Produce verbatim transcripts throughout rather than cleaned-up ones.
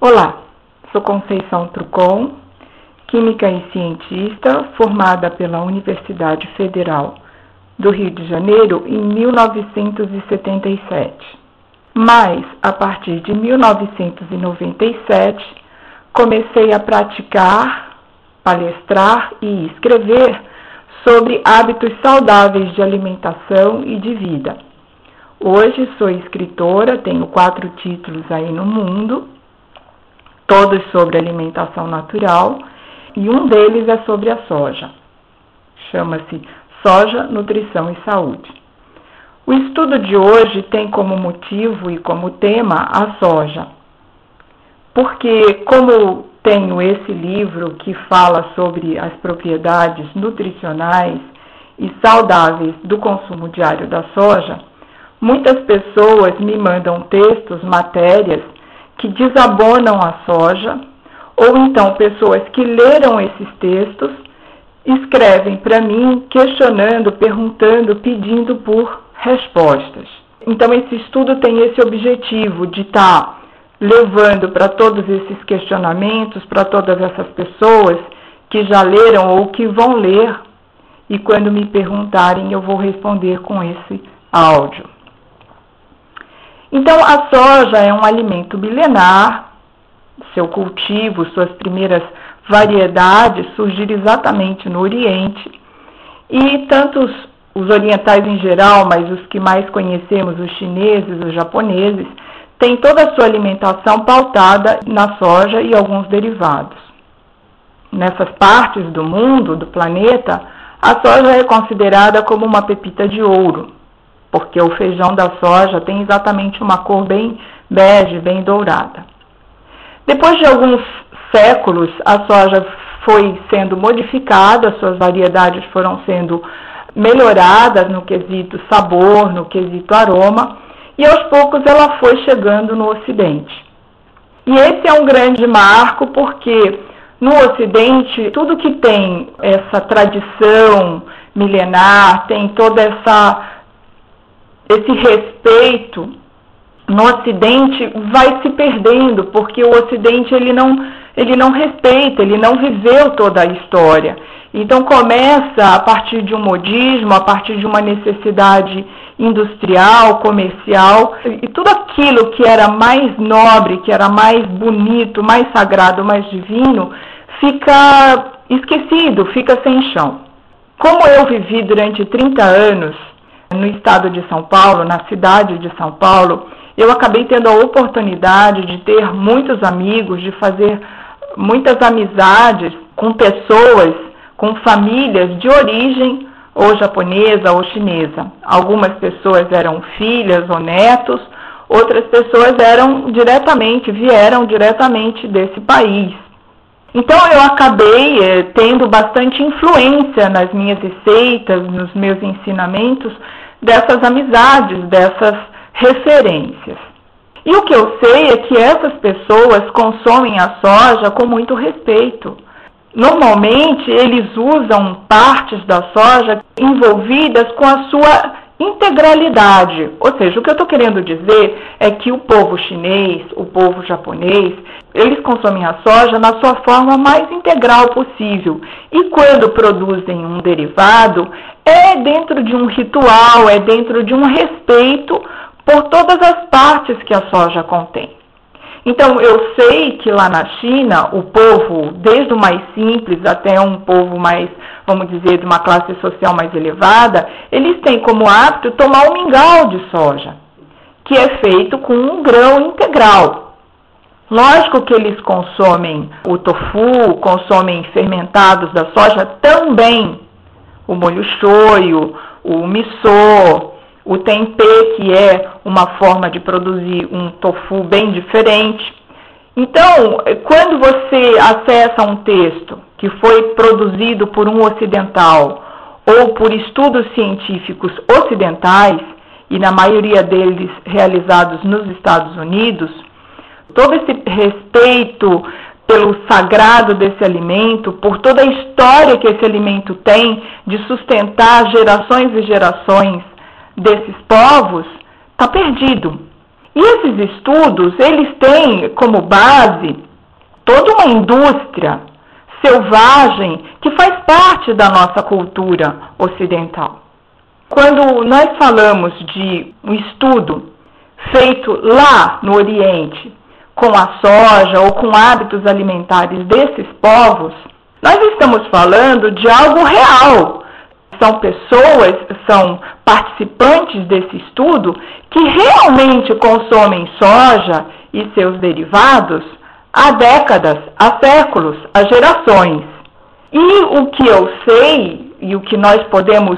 Olá, sou Conceição Trucon, química e cientista, formada pela Universidade Federal do Rio de Janeiro em mil novecentos e setenta e sete. Mas, a partir de mil novecentos e noventa e sete, comecei a praticar, palestrar e escrever sobre hábitos saudáveis de alimentação e de vida. Hoje sou escritora, tenho quatro títulos aí no mundo, todos sobre alimentação natural, e um deles é sobre a soja. Chama-se Soja, Nutrição e Saúde. O estudo de hoje tem como motivo e como tema a soja, porque como tenho esse livro que fala sobre as propriedades nutricionais e saudáveis do consumo diário da soja, muitas pessoas me mandam textos, matérias, que desabonam a soja, ou então pessoas que leram esses textos, escrevem para mim questionando, perguntando, pedindo por respostas. Então esse estudo tem esse objetivo de estar tá levando para todos esses questionamentos, para todas essas pessoas que já leram ou que vão ler, e quando me perguntarem eu vou responder com esse áudio. Então, a soja é um alimento milenar, seu cultivo, suas primeiras variedades surgiram exatamente no Oriente, e tanto os, os orientais em geral, mas os que mais conhecemos, os chineses, os japoneses, têm toda a sua alimentação pautada na soja e alguns derivados. Nessas partes do mundo, do planeta, a soja é considerada como uma pepita de ouro, porque o feijão da soja tem exatamente uma cor bem bege, bem dourada. Depois de alguns séculos, a soja foi sendo modificada, suas variedades foram sendo melhoradas no quesito sabor, no quesito aroma, e aos poucos ela foi chegando no Ocidente. E esse é um grande marco porque no Ocidente, tudo que tem essa tradição milenar, tem toda essa esse respeito no Ocidente vai se perdendo, porque o Ocidente ele não, ele não respeita, ele não viveu toda a história. Então começa a partir de um modismo, a partir de uma necessidade industrial, comercial, e tudo aquilo que era mais nobre, que era mais bonito, mais sagrado, mais divino, fica esquecido, fica sem chão. Como eu vivi durante trinta anos no estado de São Paulo, na cidade de São Paulo, eu acabei tendo a oportunidade de ter muitos amigos, de fazer muitas amizades com pessoas, com famílias de origem ou japonesa ou chinesa. Algumas pessoas eram filhas ou netos, outras pessoas eram diretamente, vieram diretamente desse país. Então eu acabei eh, tendo bastante influência nas minhas receitas, nos meus ensinamentos, dessas amizades, dessas referências. E o que eu sei é que essas pessoas consomem a soja com muito respeito. Normalmente eles usam partes da soja envolvidas com a sua integralidade. Ou seja, o que eu estou querendo dizer é que o povo chinês, o povo japonês, eles consomem a soja na sua forma mais integral possível. E quando produzem um derivado, é dentro de um ritual, é dentro de um respeito por todas as partes que a soja contém. Então, eu sei que lá na China, o povo, desde o mais simples até um povo mais, vamos dizer, de uma classe social mais elevada, eles têm como hábito tomar o mingau de soja, que é feito com um grão integral. Lógico que eles consomem o tofu, consomem fermentados da soja também, o molho shoyu, o miso, o tempê, que é uma forma de produzir um tofu bem diferente. Então, quando você acessa um texto que foi produzido por um ocidental ou por estudos científicos ocidentais, e na maioria deles realizados nos Estados Unidos, todo esse respeito pelo sagrado desse alimento, por toda a história que esse alimento tem de sustentar gerações e gerações desses povos, está perdido. E esses estudos, eles têm como base toda uma indústria selvagem que faz parte da nossa cultura ocidental. Quando nós falamos de um estudo feito lá no Oriente, com a soja ou com hábitos alimentares desses povos, nós estamos falando de algo real. São pessoas, são participantes desse estudo que realmente consomem soja e seus derivados há décadas, há séculos, há gerações. E o que eu sei e o que nós podemos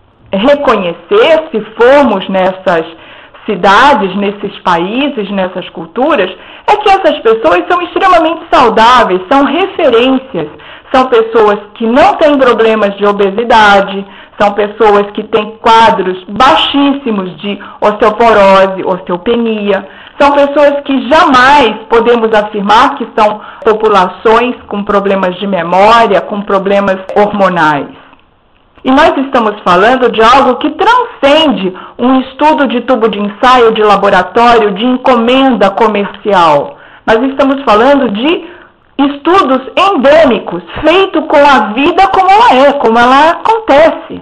reconhecer se formos nessas cidades, nesses países, nessas culturas, é que essas pessoas são extremamente saudáveis, são referências, são pessoas que não têm problemas de obesidade, são pessoas que têm quadros baixíssimos de osteoporose, osteopenia, são pessoas que jamais podemos afirmar que são populações com problemas de memória, com problemas hormonais. E nós estamos falando de algo que transcende um estudo de tubo de ensaio de laboratório, de encomenda comercial. Nós estamos falando de estudos endêmicos, feitos com a vida como ela é, como ela acontece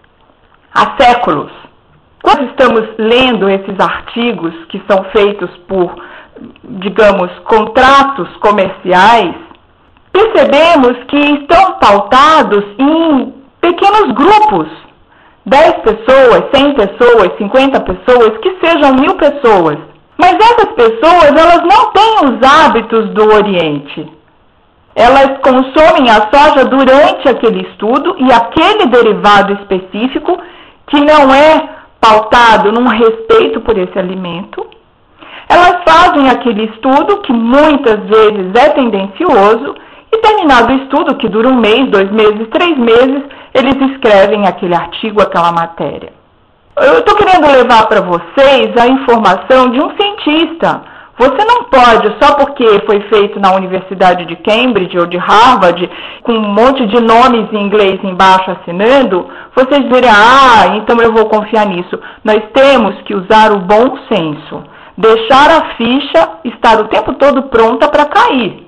há séculos. Quando estamos lendo esses artigos que são feitos por, digamos, contratos comerciais, percebemos que estão pautados em pequenos grupos, dez pessoas, cem pessoas, cinquenta pessoas, que sejam mil pessoas. Mas essas pessoas, elas não têm os hábitos do Oriente. Elas consomem a soja durante aquele estudo e aquele derivado específico que não é pautado num respeito por esse alimento. Elas fazem aquele estudo que muitas vezes é tendencioso e terminado o estudo, que dura um mês, dois meses, três meses, eles escrevem aquele artigo, aquela matéria. Eu estou querendo levar para vocês a informação de um cientista. Você não pode, só porque foi feito na Universidade de Cambridge ou de Harvard, com um monte de nomes em inglês embaixo assinando, vocês dizerem, ah, então eu vou confiar nisso. Nós temos que usar o bom senso, deixar a ficha estar o tempo todo pronta para cair.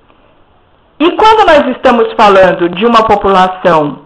E quando nós estamos falando de uma população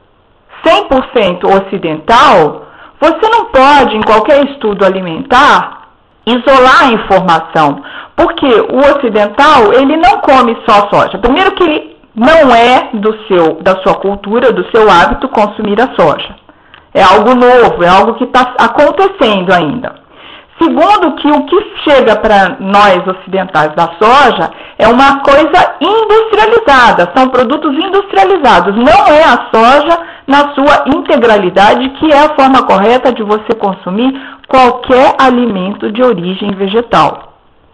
cem por cento ocidental, você não pode, em qualquer estudo alimentar, isolar a informação, porque o ocidental, ele não come só soja. Primeiro que ele não é do seu, da sua cultura, do seu hábito consumir a soja. É algo novo, é algo que está acontecendo ainda. Segundo, que o que chega para nós ocidentais da soja é uma coisa industrializada, são produtos industrializados, não é a soja na sua integralidade, que é a forma correta de você consumir qualquer alimento de origem vegetal.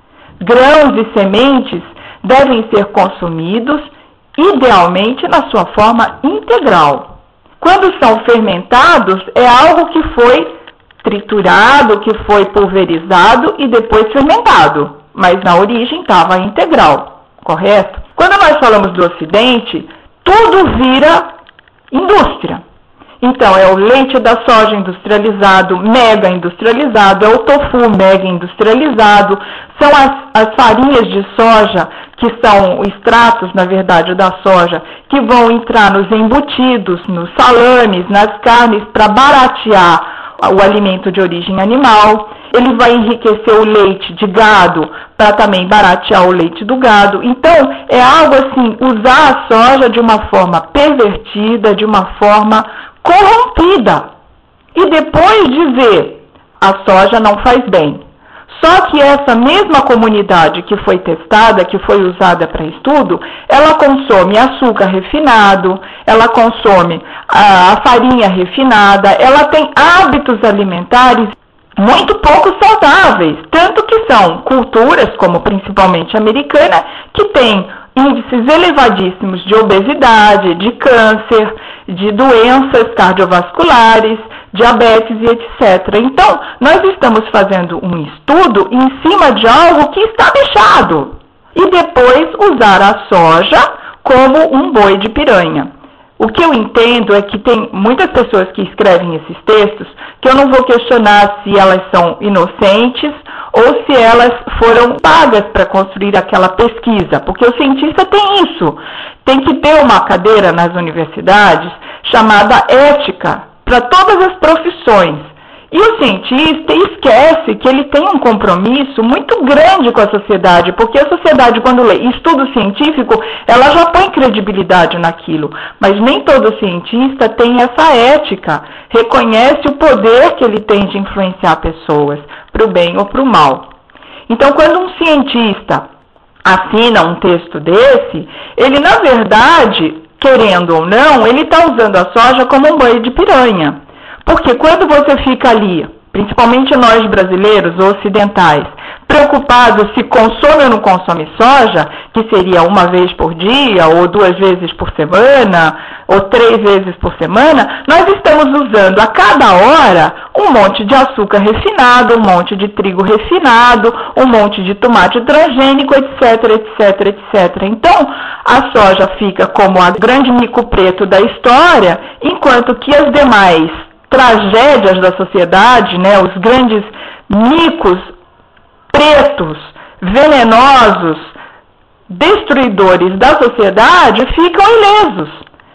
Grãos e sementes devem ser consumidos, idealmente, na sua forma integral. Quando são fermentados, é algo que foi triturado, que foi pulverizado e depois fermentado, mas na origem estava integral, correto? Quando nós falamos do Ocidente, tudo vira indústria. Então, é o leite da soja industrializado, mega industrializado, é o tofu mega industrializado, são as, as farinhas de soja, que são extratos, na verdade, da soja, que vão entrar nos embutidos, nos salames, nas carnes, para baratear o alimento de origem animal. Ele vai enriquecer o leite de gado para também baratear o leite do gado. Então, é algo assim, usar a soja de uma forma pervertida, de uma forma corrompida. E depois dizer, a soja não faz bem. Só que essa mesma comunidade que foi testada, que foi usada para estudo, ela consome açúcar refinado, ela consome a, a farinha refinada, ela tem hábitos alimentares muito pouco saudáveis, tanto que são culturas, como principalmente a americana, que tem índices elevadíssimos de obesidade, de câncer, de doenças cardiovasculares, diabetes e etcétera. Então, nós estamos fazendo um estudo em cima de algo que está bichado. E depois usar a soja como um boi de piranha. O que eu entendo é que tem muitas pessoas que escrevem esses textos que eu não vou questionar se elas são inocentes ou se elas foram pagas para construir aquela pesquisa, porque o cientista tem isso, tem que ter uma cadeira nas universidades chamada ética para todas as profissões. E o cientista esquece que ele tem um compromisso muito grande com a sociedade, porque a sociedade, quando lê estudo científico, ela já põe credibilidade naquilo, mas nem todo cientista tem essa ética, reconhece o poder que ele tem de influenciar pessoas, para o bem ou para o mal. Então, quando um cientista assina um texto desse, ele, na verdade, querendo ou não, ele está usando a soja como um banho de piranha. Porque quando você fica ali, principalmente nós brasileiros ou ocidentais, preocupados se consome ou não consome soja, que seria uma vez por dia, ou duas vezes por semana, ou três vezes por semana, nós estamos usando a cada hora um monte de açúcar refinado, um monte de trigo refinado, um monte de tomate transgênico, etc, etc, etcétera. Então, a soja fica como a grande mico preto da história, enquanto que as demais tragédias da sociedade, né, os grandes micos pretos, venenosos, destruidores da sociedade ficam ilesos.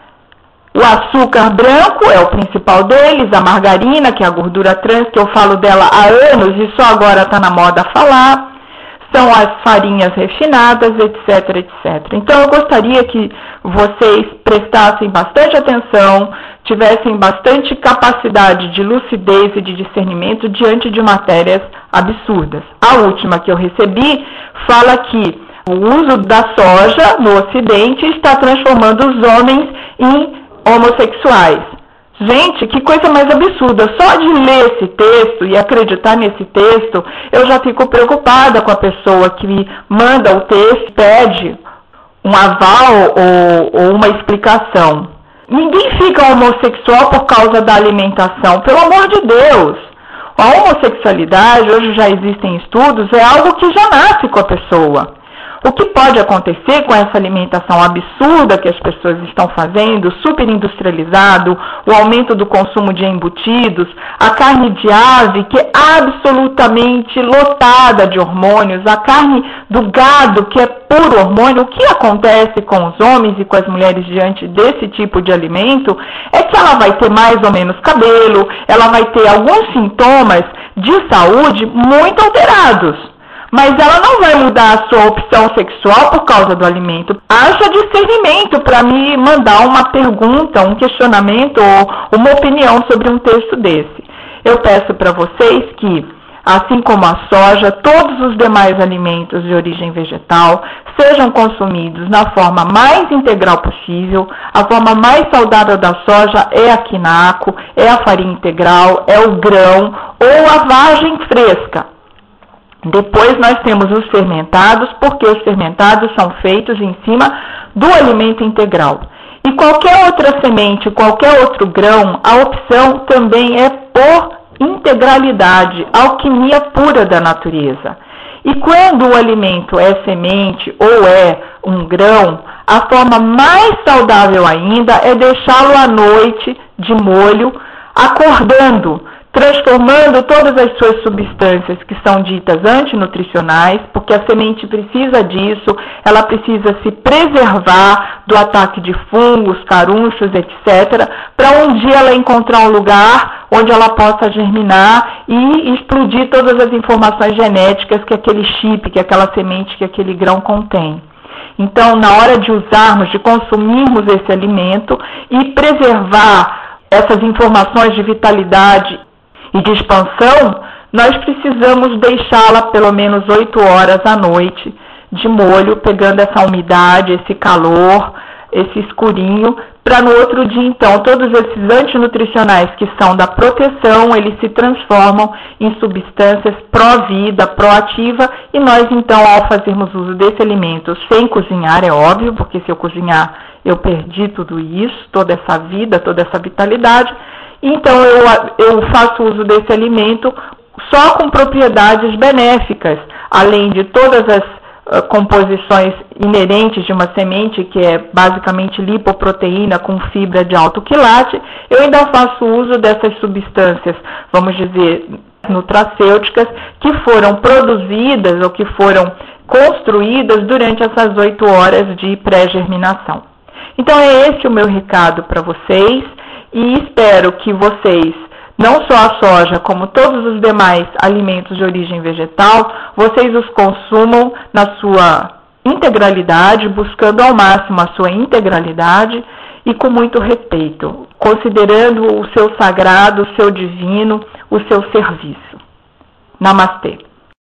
O açúcar branco é o principal deles, a margarina, que é a gordura trans, que eu falo dela há anos e só agora está na moda falar, são as farinhas refinadas, etc, etcétera. Então eu gostaria que vocês prestassem bastante atenção, tivessem bastante capacidade de lucidez e de discernimento diante de matérias absurdas. A última que eu recebi fala que o uso da soja no Ocidente está transformando os homens em homossexuais. Gente, que coisa mais absurda. Só de ler esse texto e acreditar nesse texto, eu já fico preocupada com a pessoa que me manda o texto, pede um aval ou, ou uma explicação. Ninguém fica homossexual por causa da alimentação, pelo amor de Deus. A homossexualidade, hoje já existem estudos, é algo que já nasce com a pessoa. O que pode acontecer com essa alimentação absurda que as pessoas estão fazendo, super industrializado, o aumento do consumo de embutidos, a carne de ave que é absolutamente lotada de hormônios, a carne do gado que é puro hormônio, o que acontece com os homens e com as mulheres diante desse tipo de alimento é que ela vai ter mais ou menos cabelo, ela vai ter alguns sintomas de saúde muito alterados. Mas ela não vai mudar a sua opção sexual por causa do alimento. Haja discernimento para me mandar uma pergunta, um questionamento ou uma opinião sobre um texto desse. Eu peço para vocês que, assim como a soja, todos os demais alimentos de origem vegetal sejam consumidos na forma mais integral possível. A forma mais saudável da soja é a quinaco, é a farinha integral, é o grão ou a vagem fresca. Depois nós temos os fermentados, porque os fermentados são feitos em cima do alimento integral. E qualquer outra semente, qualquer outro grão, a opção também é por integralidade, alquimia pura da natureza. E quando o alimento é semente ou é um grão, a forma mais saudável ainda é deixá-lo à noite de molho, acordando, transformando todas as suas substâncias que são ditas antinutricionais, porque a semente precisa disso, ela precisa se preservar do ataque de fungos, carunchos, etcétera, para um dia ela encontrar um lugar onde ela possa germinar e explodir todas as informações genéticas que aquele chip, que aquela semente, que aquele grão contém. Então, na hora de usarmos, de consumirmos esse alimento e preservar essas informações de vitalidade e de expansão, nós precisamos deixá-la pelo menos oito horas à noite de molho, pegando essa umidade, esse calor, esse escurinho, para no outro dia, então, todos esses antinutricionais que são da proteção, eles se transformam em substâncias pró-vida, pró-ativa, e nós, então, ao fazermos uso desse alimento sem cozinhar, é óbvio, porque se eu cozinhar, eu perdi tudo isso, toda essa vida, toda essa vitalidade. Então, eu, eu faço uso desse alimento só com propriedades benéficas, além de todas as uh, composições inerentes de uma semente, que é basicamente lipoproteína com fibra de alto quilate, eu ainda faço uso dessas substâncias, vamos dizer, nutracêuticas, que foram produzidas ou que foram construídas durante essas oito horas de pré-germinação. Então é esse o meu recado para vocês, e espero que vocês, não só a soja, como todos os demais alimentos de origem vegetal, vocês os consumam na sua integralidade, buscando ao máximo a sua integralidade e com muito respeito, considerando o seu sagrado, o seu divino, o seu serviço. Namastê.